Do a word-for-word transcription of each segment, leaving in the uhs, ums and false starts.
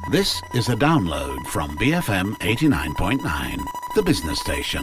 This is a download from B F M eighty-nine point nine, the business station.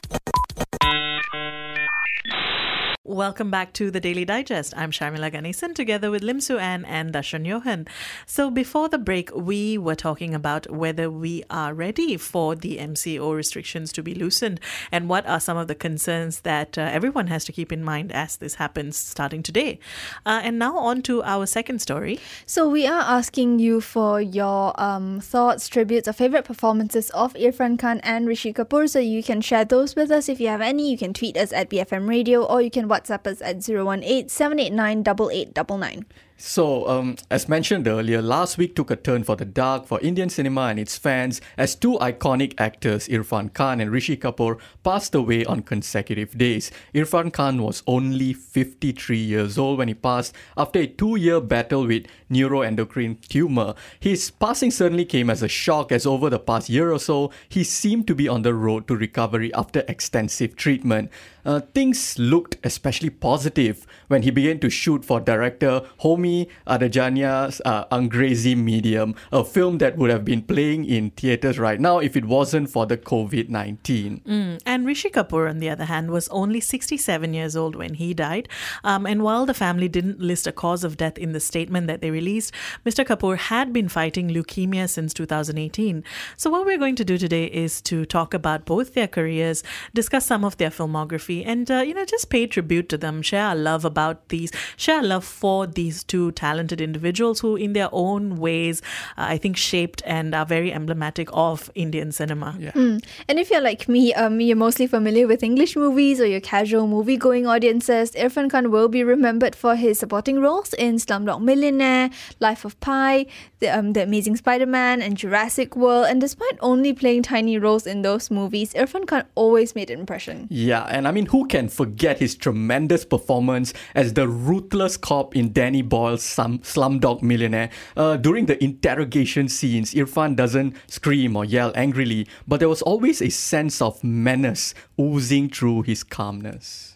Welcome back to the Daily Digest. I'm Sharmila Ganesan together with Lim Su Ann and Darshan Johan. So before the break, we were talking about whether we are ready for the M C O restrictions to be loosened and what are some of the concerns that uh, everyone has to keep in mind as this happens starting today. Uh, and now on to our second story. So we are asking you for your um, thoughts, tributes, or favourite performances of Irfan Khan and Rishi Kapoor. So you can share those with us if you have any. You can tweet us at B F M Radio or you can WhatsApp us at zero one eight, seven eight nine, eight eight nine nine. So, um, as mentioned earlier, last week took a turn for the dark for Indian cinema and its fans as two iconic actors, Irfan Khan and Rishi Kapoor, passed away on consecutive days. Irfan Khan was only fifty-three years old when he passed after a two-year battle with neuroendocrine tumor. His passing certainly came as a shock, as over the past year or so, he seemed to be on the road to recovery after extensive treatment. Uh, things looked especially positive when he began to shoot for director Homi Adajania's uh, Angrezi Medium, a film that would have been playing in theatres right now if it wasn't for the covid nineteen. Mm. And Rishi Kapoor, on the other hand, was only sixty-seven years old when he died. Um, and while the family didn't list a cause of death in the statement that they released, Mister Kapoor had been fighting leukemia since two thousand eighteen. So what we're going to do today is to talk about both their careers, discuss some of their filmography, and, uh, you know, just pay tribute to them, share our love about these, share our love for these two talented individuals who, in their own ways, uh, I think shaped and are very emblematic of Indian cinema. Yeah. Mm. And if you're like me, um, you're mostly familiar with English movies or your casual movie-going audiences, Irfan Khan will be remembered for his supporting roles in Slumdog Millionaire, Life of Pi, the, um, the Amazing Spider-Man, and Jurassic World. And despite only playing tiny roles in those movies, Irfan Khan always made an impression. Yeah, and I mean, who can forget his tremendous performance as the ruthless cop in Danny Boyle's Slum, Slumdog Millionaire? Uh, during the interrogation scenes, Irfan doesn't scream or yell angrily, but there was always a sense of menace oozing through his calmness.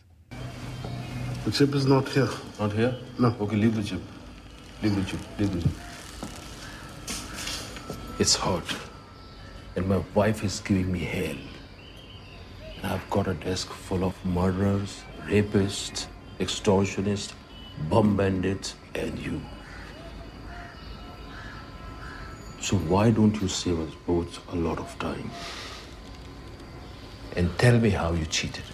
The chip is not here. Not here? No. Okay, leave the chip. Leave the chip. Leave the chip. It's hot. And my wife is giving me hell. And I've got a desk full of murderers, rapists, extortionists, bomb bandits, and you. So why don't you save us both a lot of time? And tell me how you cheated.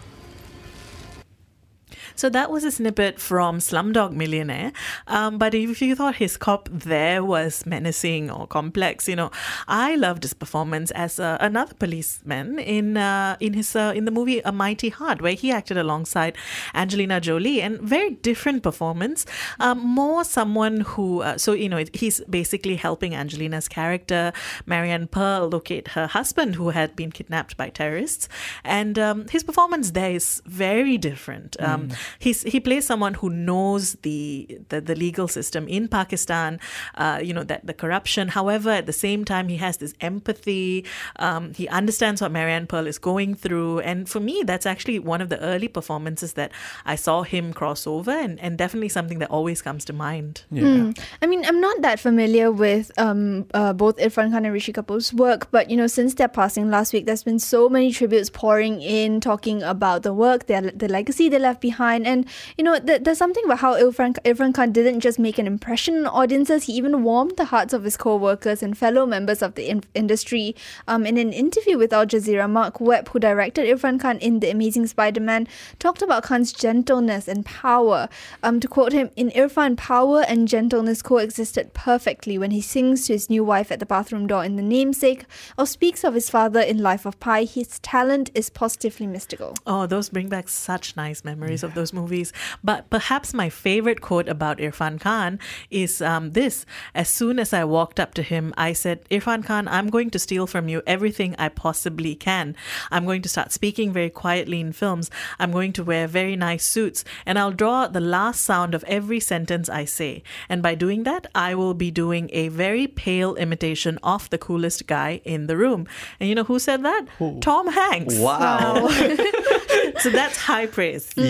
So that was a snippet from Slumdog Millionaire. Um, but if you thought his cop there was menacing or complex, you know, I loved his performance as uh, another policeman in uh, in his uh, in the movie A Mighty Heart, where he acted alongside Angelina Jolie, and very different performance. Um, more someone who, uh, so you know, he's basically helping Angelina's character Marianne Pearl locate her husband who had been kidnapped by terrorists, and um, his performance there is very different. Um, mm. He's, he plays someone who knows the, the, the legal system in Pakistan, uh, you know, that the corruption. However, at the same time, he has this empathy. Um, he understands what Marianne Pearl is going through. And for me, that's actually one of the early performances that I saw him cross over, and, and definitely something that always comes to mind. Yeah. Mm. I mean, I'm not that familiar with um, uh, both Irfan Khan and Rishi Kapoor's work, but, you know, since their passing last week, there's been so many tributes pouring in, talking about the work, their, the legacy they left behind. And, you know, th- there's something about how Irfan, Irfan Khan didn't just make an impression on audiences, he even warmed the hearts of his co-workers and fellow members of the in- industry. Um, in an interview with Al Jazeera, Mark Webb, who directed Irfan Khan in The Amazing Spider-Man, talked about Khan's gentleness and power. Um, to quote him, "In Irfan, power and gentleness coexisted perfectly when he sings to his new wife at the bathroom door in The Namesake, or speaks of his father in Life of Pi. His talent is positively mystical." Oh, those bring back such nice memories yeah. of those movies. But perhaps my favorite quote about Irfan Khan is um, this. "As soon as I walked up to him, I said, 'Irfan Khan, I'm going to steal from you everything I possibly can. I'm going to start speaking very quietly in films. I'm going to wear very nice suits, and I'll draw out the last sound of every sentence I say. And by doing that, I will be doing a very pale imitation of the coolest guy in the room.'" And you know who said that? Who? Tom Hanks. Wow. So that's high praise. Yeah,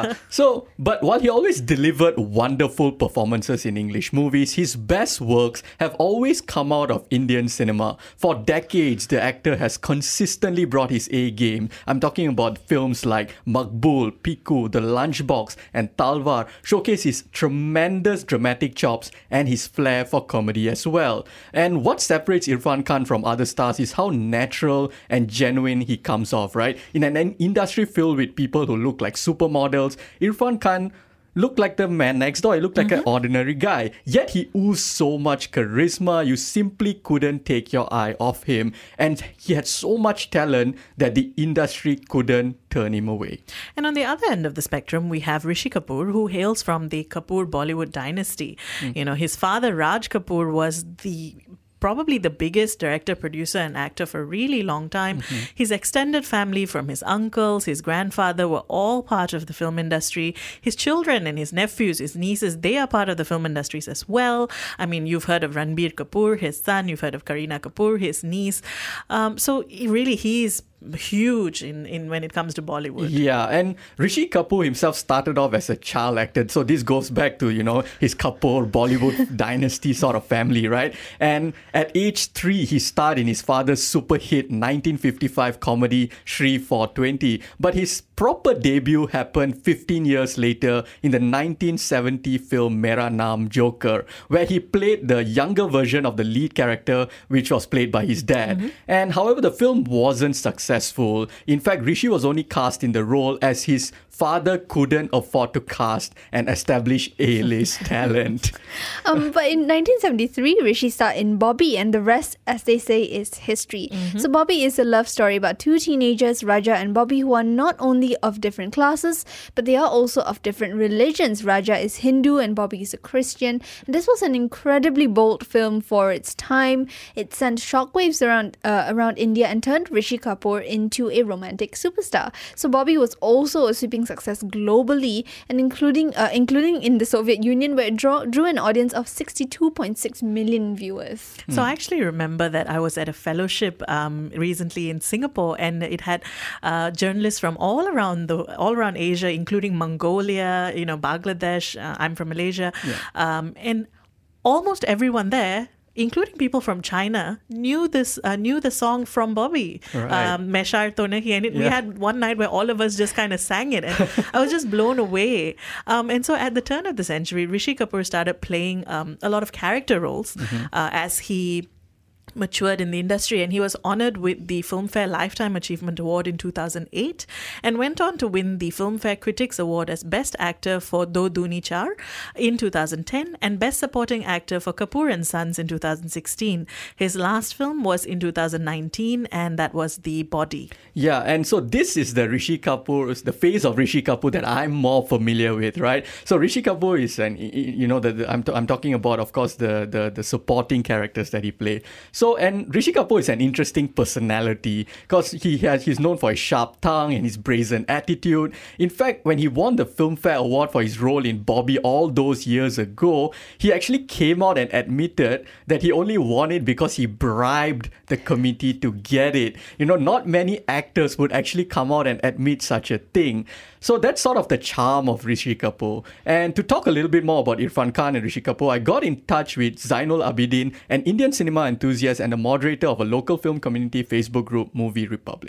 Yeah. So, but while he always delivered wonderful performances in English movies, his best works have always come out of Indian cinema. For decades, the actor has consistently brought his A game. I'm talking about films like Maqbool, Piku, The Lunchbox, and Talwar, showcase his tremendous dramatic chops and his flair for comedy as well. And what separates Irfan Khan from other stars is how natural and genuine he comes off, right? In an industry filled with people who look like supermodels, Irfan Khan looked like the man next door. He looked like mm-hmm. an ordinary guy. Yet he oozed so much charisma, you simply couldn't take your eye off him. And he had so much talent that the industry couldn't turn him away. And on the other end of the spectrum, we have Rishi Kapoor, who hails from the Kapoor Bollywood dynasty. Mm. You know, his father, Raj Kapoor, was the probably the biggest director, producer and actor for a really long time. Mm-hmm. His extended family, from his uncles, his grandfather, were all part of the film industry. His children and his nephews, his nieces, they are part of the film industries as well. I mean, you've heard of Ranbir Kapoor, his son. You've heard of Kareena Kapoor, his niece. Um, so really, he's huge in, in when it comes to Bollywood. Yeah, and Rishi Kapoor himself started off as a child actor. So this goes back to, you know, his Kapoor Bollywood dynasty sort of family, right? And at age three, he starred in his father's super hit nineteen fifty-five comedy Shri four twenty. But his proper debut happened fifteen years later in the nineteen seventy film Mera Naam Joker, where he played the younger version of the lead character, which was played by his dad. Mm-hmm. And however, the film wasn't successful. In fact, Rishi was only cast in the role as his father couldn't afford to cast an established A-list talent. Um, but in nineteen seventy-three, Rishi starred in Bobby, and the rest, as they say, is history. Mm-hmm. So Bobby is a love story about two teenagers, Raja and Bobby, who are not only of different classes, but they are also of different religions. Raja is Hindu and Bobby is a Christian. And this was an incredibly bold film for its time. It sent shockwaves around uh, around India and turned Rishi Kapoor into a romantic superstar. So Bobby was also a sweeping success globally, and including uh, including in the Soviet Union, where it draw, drew an audience of sixty-two point six million viewers. So I actually remember that I was at a fellowship um, recently in Singapore, and it had uh, journalists from all around the all around Asia, including Mongolia, you know, Bangladesh. Uh, I'm from Malaysia, yeah. um, and almost everyone there, including people from China, knew this, uh, knew the song from Bobby, right. um, Meshar To Nahi. And it, yeah. we had one night where all of us just kind of sang it, and I was just blown away. Um, and so at the turn of the century, Rishi Kapoor started playing um, a lot of character roles mm-hmm. uh, as he matured in the industry, and he was honored with the Filmfare Lifetime Achievement Award in two thousand eight and went on to win the Filmfare Critics Award as Best Actor for Do Duni Char in two thousand ten and Best Supporting Actor for Kapoor and Sons in two thousand sixteen. His last film was in two thousand nineteen, and that was The Body. Yeah, and so this is the Rishi Kapoor, the face of Rishi Kapoor that I'm more familiar with, right? So Rishi Kapoor is an, you know, the, the I'm, t- I'm talking about, of course, the, the, the supporting characters that he played. So So, and Rishi Kapoor is an interesting personality because he has he's known for his sharp tongue and his brazen attitude. In fact, when he won the Filmfare Award for his role in Bobby all those years ago, he actually came out and admitted that he only won it because he bribed the committee to get it. You know, not many actors would actually come out and admit such a thing. So that's sort of the charm of Rishi Kapoor. And to talk a little bit more about Irfan Khan and Rishi Kapoor, I got in touch with Zainul Abidin, an Indian cinema enthusiast and a moderator of a local film community Facebook group, Movie Republic.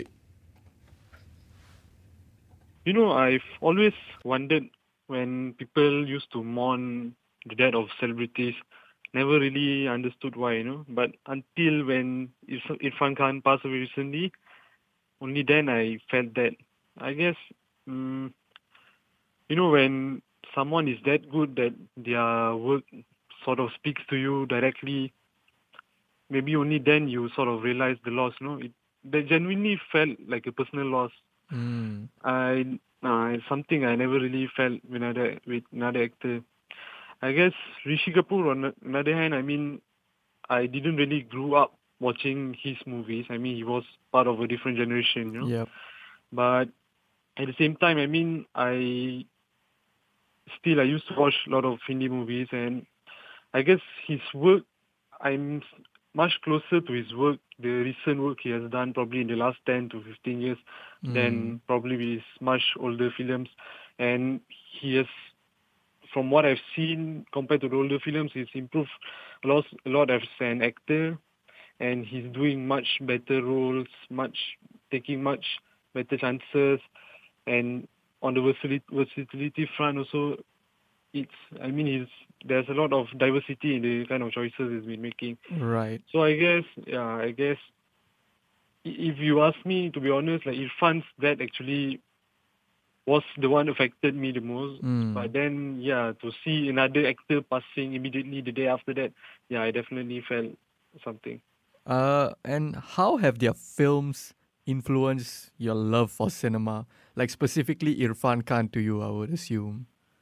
You know, I've always wondered when people used to mourn the death of celebrities, never really understood why, you know. But until when Irfan Khan passed away recently, only then I felt that. I guess, um, you know, when someone is that good that their work sort of speaks to you directly, maybe only then you sort of realize the loss, you know. It that genuinely felt like a personal loss. Mm. I uh, it's something I never really felt with another, with another actor. I guess Rishi Kapoor, on the other hand, I mean, I didn't really grow up watching his movies. I mean, he was part of a different generation, you know. Yep. But at the same time, I mean, I still, I used to watch a lot of Hindi movies, and I guess his work, I'm much closer to his work, the recent work he has done probably in the last ten to fifteen years mm. than probably his much older films. And he has, from what I've seen compared to the older films, he's improved a lot, a lot as an actor, and he's doing much better roles, much taking much better chances, and on the versatility, versatility front also, it's I mean he's there's a lot of diversity in the kind of choices he's been making. Right. So I guess yeah, I guess i- if you ask me, to be honest, like Irfan's death actually was the one affected me the most. Mm. But then yeah, to see another actor passing immediately the day after that, yeah, I definitely felt something. Uh, and how have their films influenced your love for cinema? Like specifically Irfan Khan to you, I would assume.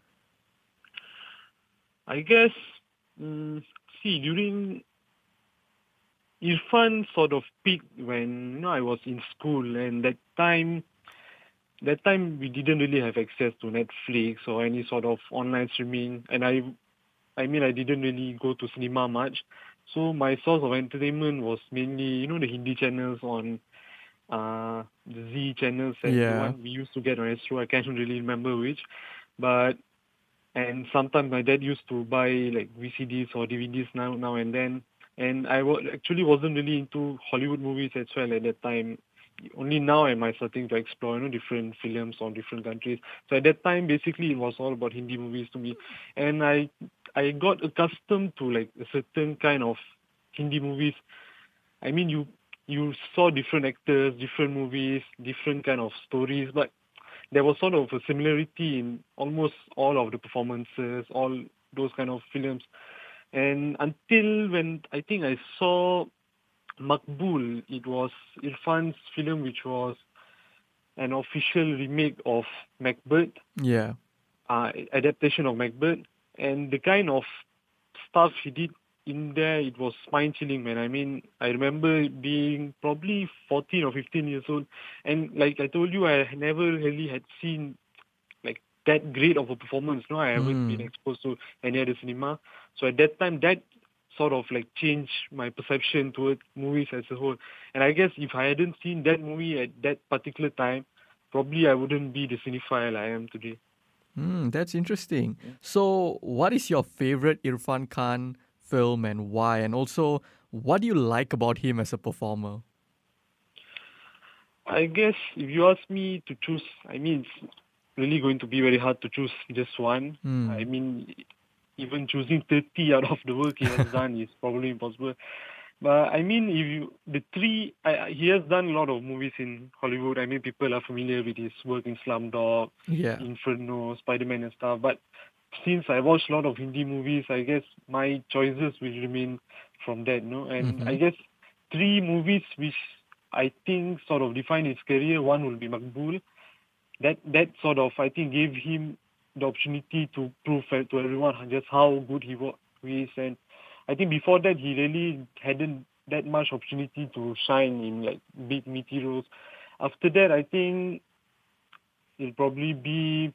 I guess, mm, see, during Irfan sort of peaked when you know I was in school, and that time, that time we didn't really have access to Netflix or any sort of online streaming, and I, I mean, I didn't really go to cinema much, so my source of entertainment was mainly you know the Hindi channels on, uh, the Z channels and the Yeah. one we used to get on Astro. I can't really remember which, but and sometimes my dad used to buy like V C Ds or D V Ds now now and then. And I wa- actually wasn't really into Hollywood movies as well at that time. Only now am I starting to explore you know different films on different countries. So at that time, basically, it was all about Hindi movies to me, and I I got accustomed to like a certain kind of Hindi movies. I mean, you you saw different actors, different movies, different kind of stories, but there was sort of a similarity in almost all of the performances, all those kind of films. And until when I think I saw Makbul, it was Irfan's film, which was an official remake of Macbeth, Yeah. uh, adaptation of Macbeth, and the kind of stuff he did in there, it was spine-chilling, man. I mean, I remember being probably fourteen or fifteen years old, and like I told you, I never really had seen like that great of a performance. No, I haven't been Mm. exposed to any other cinema. So at that time, that sort of like changed my perception towards movies as a whole. And I guess if I hadn't seen that movie at that particular time, probably I wouldn't be the cinephile I am today. Mm, that's interesting. So, what is your favorite Irfan Khan film and why? And also, what do you like about him as a performer? I guess if you ask me to choose, I mean, it's really going to be very hard to choose just one. Hmm. I mean, even choosing thirty out of the work he has done is probably impossible. But I mean, if you the three, I, I- he has done a lot of movies in Hollywood. I mean, people are familiar with his work in Slumdog, Yeah. Inferno, Spider-Man and stuff. But since I watched a lot of Hindi movies, I guess my choices will remain from that, no? And Mhm. I guess three movies which I think sort of define his career. One will be Makbul. That that sort of I think gave him the opportunity to prove to everyone just how good he was. He is, and I think before that he really hadn't that much opportunity to shine in like big meaty roles. After that, I think it'll probably be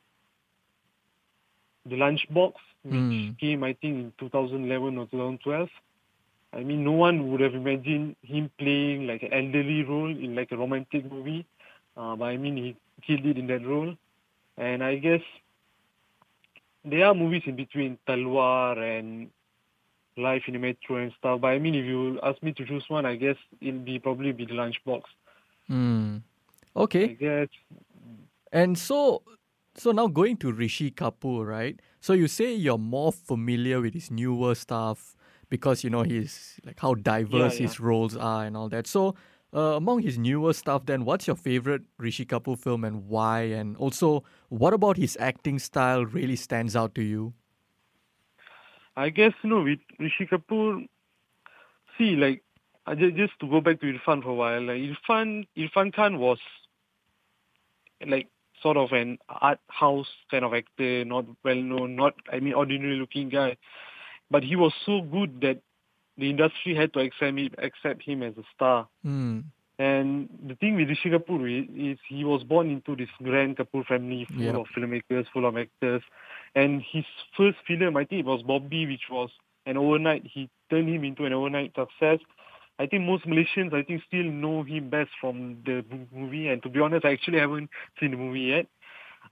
The Lunchbox, which Hmm. came I think in two thousand eleven or two thousand twelve. I mean, no one would have imagined him playing like an elderly role in like a romantic movie. Uh, but I mean, he killed it in that role. And I guess there are movies in between, Talwar and Life in the Metro and stuff. But I mean, if you ask me to choose one, I guess it'll be probably be The Lunchbox. Hmm. I Okay. guess, And so, so now going to Rishi Kapoor, right? So you say you're more familiar with his newer stuff because you know he's like how diverse yeah. his roles are and all that. So, uh, among his newer stuff, then what's your favorite Rishi Kapoor film and why? And also, what about his acting style really stands out to you? I guess, you know, with Rishi Kapoor, see, like, I ju- just to go back to Irfan for a while, like, Irfan, Irfan Khan was like sort of an art house kind of actor, not well known, not I mean ordinary looking guy, but he was so good that the industry had to accept him, accept him as a star. Hmm. And the thing with Rishi Kapoor is, is he was born into this grand Kapoor family full Yep. of filmmakers, full of actors. And his first film, I think it was Bobby, which was an overnight, he turned him into an overnight success. I think most Malaysians, I think, still know him best from the mo- movie. And to be honest, I actually haven't seen the movie yet.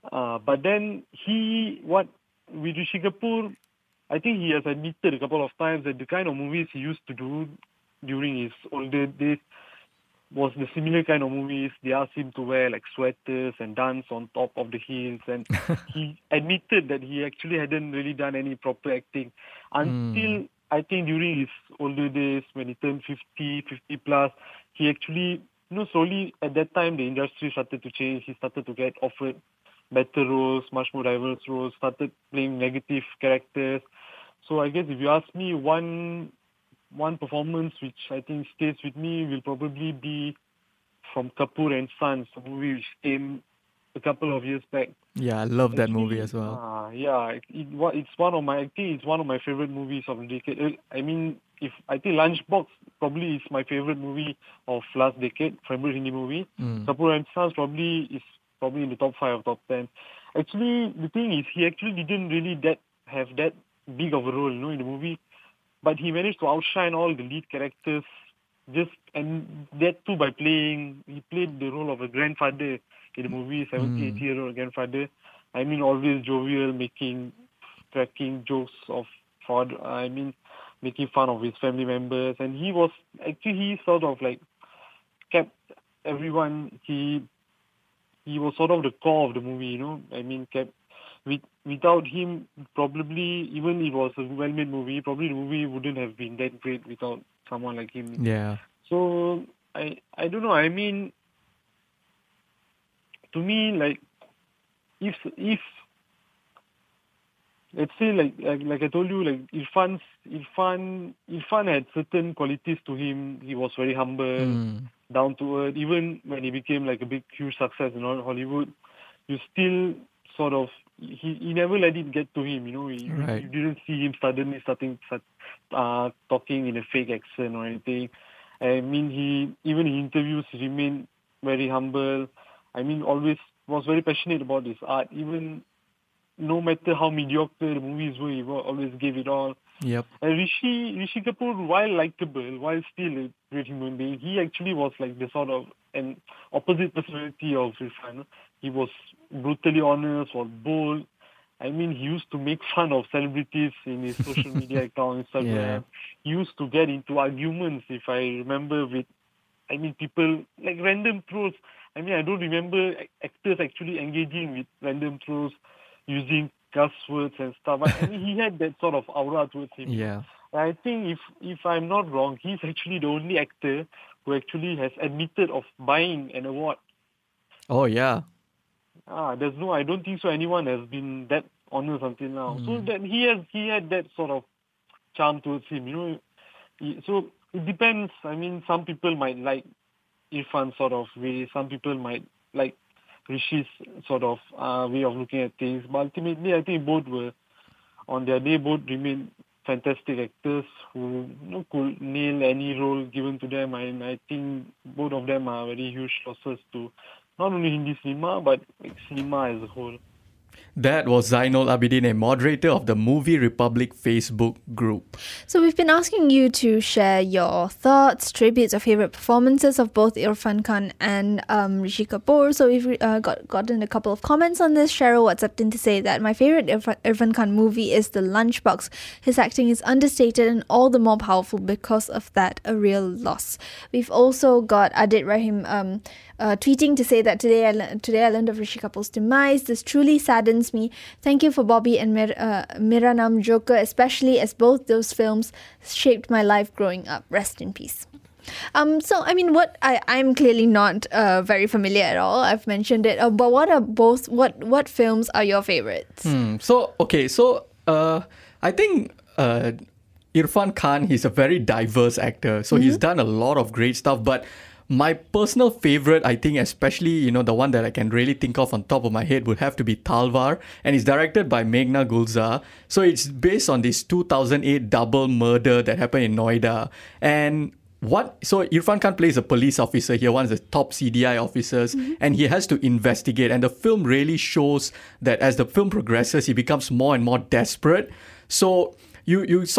Uh, but then he, what, with Rishi Kapoor, I think he has admitted a couple of times that the kind of movies he used to do during his older days was the similar kind of movies. They asked him to wear like sweaters and dance on top of the hills, and he admitted that he actually hadn't really done any proper acting until mm. I think during his older days when he turned fifty, fifty plus, he actually, you know, slowly at that time the industry started to change. He started to get offered better roles, much more diverse roles, started playing negative characters. So I guess if you ask me, one one performance which I think stays with me will probably be from Kapoor and Sons, a movie which came a couple of years back. Yeah, I love that Actually, movie as well. Uh, yeah, it, it, it's one of my, I think it's one of my favorite movies of the decade. I mean, if I think Lunchbox probably is my favorite movie of last decade, favorite Hindi movie. Mm. Kapoor and Sons probably is probably in the top five or top ten. Actually, the thing is, he actually didn't really that have that big of a role, you know, in the movie. But he managed to outshine all the lead characters, just and that too by playing. He played the role of a grandfather in the movie, seventy, eighty year old grandfather. I mean, always jovial, making, cracking jokes of father. I mean, making fun of his family members, and he was actually he sort of like kept everyone. He he was sort of the core of the movie, you know. I mean, kept. With, without him, probably, even if it was a well-made movie, probably the movie wouldn't have been that great without someone like him. Yeah. So, I I don't know, I mean, to me, like, if, if let's say, like, like, like I told you, like, Irfan's, Irfan, Irfan had certain qualities to him. He was very humble, mm. down to earth. Even when he became, like, a big, huge success in Hollywood, you still sort of, He, he never let it get to him, you know. He, right. You didn't see him suddenly starting uh, talking in a fake accent or anything. I mean, he even in interviews he remained very humble. I mean, always was very passionate about his art. Even no matter how mediocre the movies were, he always gave it all. Yep. And Rishi Rishi Kapoor, while likable, while still a great human being, he actually was like the sort of an opposite personality of Irfan. He was brutally honest, was bold. I mean, he used to make fun of celebrities in his social media account, Instagram. Yeah. He used to get into arguments, if I remember, with, I mean, people, like random trolls. I mean, I don't remember actors actually engaging with random trolls using cuss words and stuff. But I mean, he had that sort of aura towards him. Yeah. I think if, if I'm not wrong, he's actually the only actor who actually has admitted of buying an award. Oh, yeah. Ah, there's no, I don't think so anyone has been that honest until now. Mm. So that he has, he had that sort of charm towards him, you know. He, so it depends. I mean, some people might like Irfan's sort of way. Some people might like Rishi's sort of uh, way of looking at things. But ultimately, I think both were, on their day, both remain fantastic actors who, you know, could nail any role given to them. And I think both of them are very huge losses to not only Hindi cinema, but like, cinema as a whole. That was Zainul Abidin, a moderator of the Movie Republic Facebook group. So we've been asking you to share your thoughts, tributes, or favorite performances of both Irfan Khan and um, Rishi Kapoor. So we've uh, got gotten a couple of comments on this. Cheryl WhatsApped in to say that my favorite Irfan, Irfan Khan movie is The Lunchbox. His acting is understated and all the more powerful because of that, a real loss. We've also got Adit Rahim um, uh, tweeting to say that today I, le- today I learned of Rishi Kapoor's demise. This truly saddens me. Thank you for Bobby and Mir- uh, Miranam Joker, especially as both those films shaped my life growing up. Rest in peace. Um, so, I mean, what I, I'm clearly not uh, very familiar at all. I've mentioned it. Uh, but what are both, what, what films are your favorites? Hmm. So, okay. So, uh, I think uh, Irfan Khan, he's a very diverse actor. So, mm-hmm. he's done a lot of great stuff. But my personal favorite, I think, especially, you know, the one that I can really think of on top of my head would have to be Talvar. And it's directed by Meghna Gulzar. So it's based on this two thousand eight double murder that happened in Noida. And what, so Irfan Khan plays a police officer here, one of the top C D I officers, mm-hmm. and he has to investigate. And the film really shows that as the film progresses, he becomes more and more desperate. So you, you sort of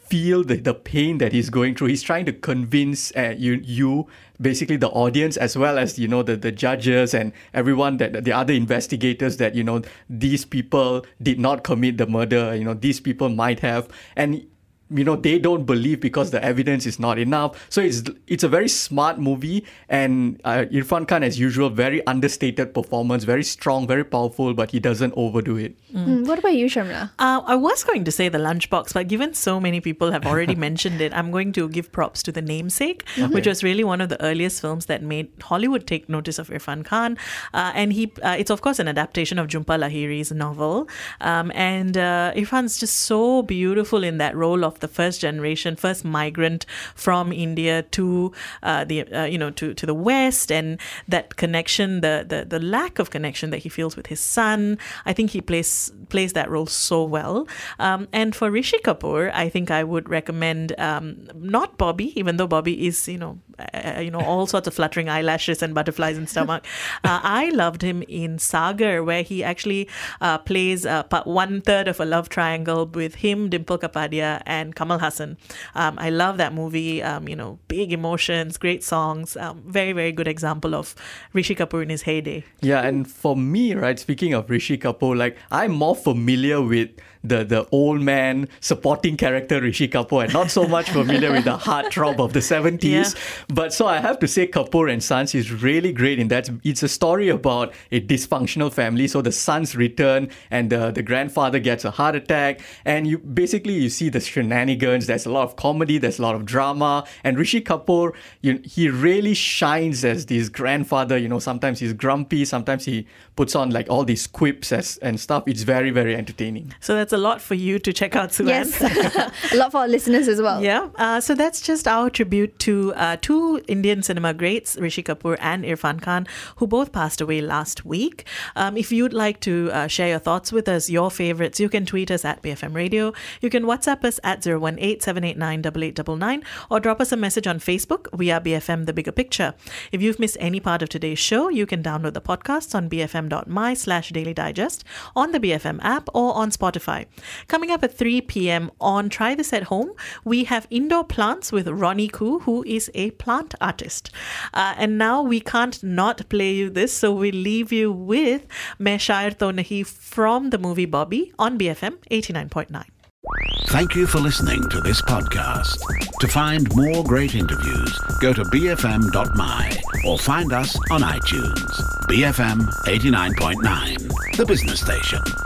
feel the, the pain that he's going through. He's trying to convince uh, you, you, basically the audience, as well as, you know, the, the judges and everyone, that the other investigators, that, you know, these people did not commit the murder, you know, these people might have. And you know, they don't believe because the evidence is not enough. So it's it's a very smart movie, and uh, Irfan Khan, as usual, very understated performance, very strong, very powerful, but he doesn't overdo it. Mm. Mm, what about you, Shamla? Uh, I was going to say The Lunchbox, but given so many people have already mentioned it, I'm going to give props to The Namesake, mm-hmm. which was really one of the earliest films that made Hollywood take notice of Irfan Khan. Uh, and he, uh, it's of course an adaptation of Jhumpa Lahiri's novel. Um, and uh, Irfan's just so beautiful in that role of the first generation, first migrant from India to uh, the uh, you know to, to the West, and that connection, the, the the lack of connection that he feels with his son. I think he plays plays that role so well. Um, and for Rishi Kapoor, I think I would recommend um, not Bobby, even though Bobby is you know uh, you know all sorts of fluttering eyelashes and butterflies in stomach. uh, I loved him in Sagar, where he actually uh, plays uh, one third of a love triangle with him, Dimple Kapadia, and Kamal Hassan. Um, I love that movie. Um, you know, big emotions, great songs. Um, very, very good example of Rishi Kapoor in his heyday. Yeah, and for me, right, speaking of Rishi Kapoor, like I'm more familiar with the the old man supporting character Rishi Kapoor, and not so much familiar with the heartthrob of the seventies. Yeah. But so I have to say, Kapoor and Sons is really great in that. It's a story about a dysfunctional family. So the sons return, and the, the grandfather gets a heart attack, and you basically you see the shenanigans. There's a lot of comedy, there's a lot of drama, and Rishi Kapoor, you, he really shines as this grandfather. You know, sometimes he's grumpy, sometimes he puts on like all these quips as, and stuff. It's very, very entertaining. So that's a lot for you to check out, Suan. Yes, a lot for our listeners as well. Yeah, uh, so that's just our tribute to uh, two Indian cinema greats, Rishi Kapoor and Irfan Khan, who both passed away last week. Um, if you'd like to uh, share your thoughts with us, your favorites, you can tweet us at B F M Radio. You can WhatsApp us at zero one eight, seven eight nine, eight eight nine nine, or drop us a message on Facebook. We are B F M The Bigger Picture. If you've missed any part of today's show, you can download the podcasts on bfm.my slash daily digest, on the B F M app, or on Spotify. Coming up at three p.m. on Try This at Home, we have Indoor Plants with Ronnie Koo, who is a plant artist. Uh, and now we can't not play you this, so we leave you with Main Shaar To Nahi from the movie Bobby on B F M eighty-nine point nine. Thank you for listening to this podcast. To find more great interviews, go to b f m dot m y or find us on iTunes. B F M eighty-nine point nine, the business station.